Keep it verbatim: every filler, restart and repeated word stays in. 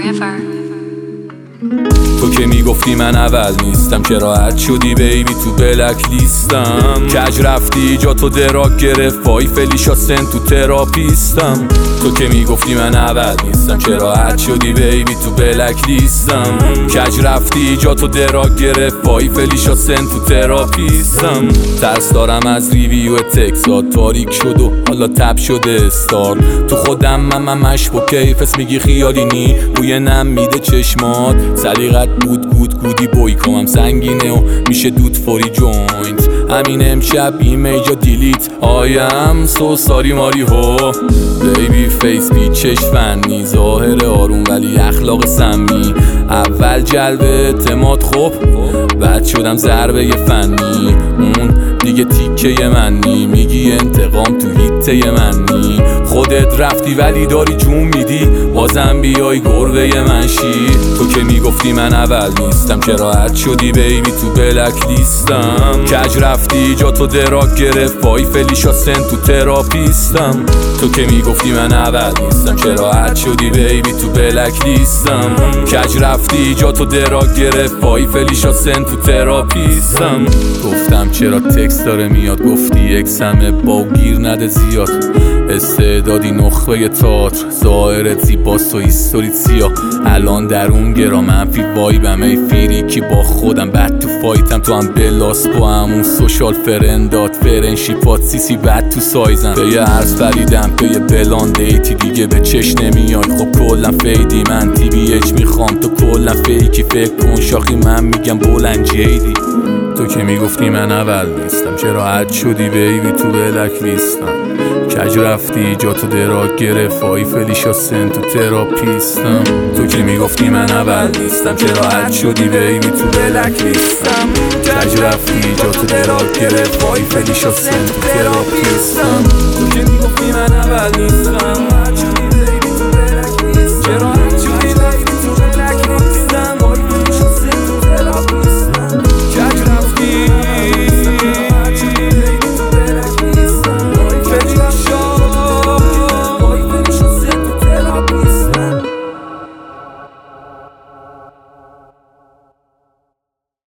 forever. تو که میگفتی من اول نیستم، که راحت شدی بیبی تو بلک لیستم. کج رفتی جا تو دراک گرفت، وای فلیشا سن تو تراپیستم. تو که میگفتی من اول نیستم، که راحت شدی بیبی تو بلک لیستم. کج رفتی جا تو دراک گرفت، وای فلیشا سن تو تراپیستم. ترس دارم از ریویو تکسات، تاریک شد و حالا تب شده استار. تو خودم من من مشب و کیفس میگی خیالی نی، روی نم میده چشمات. سلیقت بود گود گودی بویکامم سنگینه و میشه دود فوری جوینت. همین امشب ایمیجا دیلیت، آیم سو ساری ماری هو. بیبی فیس بیچش فنی، ظاهر آروم ولی اخلاق سمی. اول جلب اعتماد خوب، بعد شدم ضربه فنی. اون دیگه تیکه منی، میگی انتقام تو هیته منی. خودت رفتی ولی داری جون میدی، بازم بیای گربه منشی. تو که میگفتی من اول نیستم، که راحت شدی بیبی تو بلک لیستم. کج رفتی جا تو دراک گرفت، وای فلیشا سن تو تراپیستم. تو که میگفتی من اول نیستم، که راحت شدی بیبی تو بلک لیستم. کج رفتی جا تو دراک گرفت، وای فلیشا سن تو تراپیستم. گفتم چرا تکس داره میاد، گفتی اکسمه با گیر نده زیاد. استعدادی نخبه تئاتر، ظاهرت زیباست و هیستوریت سیاه. الان در اون گرا منفی وایبم، ای فیریکی با خودم بد تو فایتم. تو هم بلاس با همون سوشال فرندات، فرنشیپات سیسی بد تو سایزم. به یه عرض فریدم به یه بلان دیتی، دیگه به چش نمیای خب کلن فیدی. من تی بی اچ میخوام تو کلن فیکی، فکر کن شاخی من میگم بلند جیدی. تو که میگفتی من اول نیستم، چرا راحت شدی بیبی تو بلک لیستم. کج رفتی جا تو دراک گرفت، وای فلیشا سن تو تراپیستم. تو که میگفتی من اول نیستم، چرا راحت شدی بیبی تو بلک لیستم. کج رفتی جا تو دراک گرفت، وای فلیشا سن تو تراپیستم. تو که میگفتی من اول نیستم،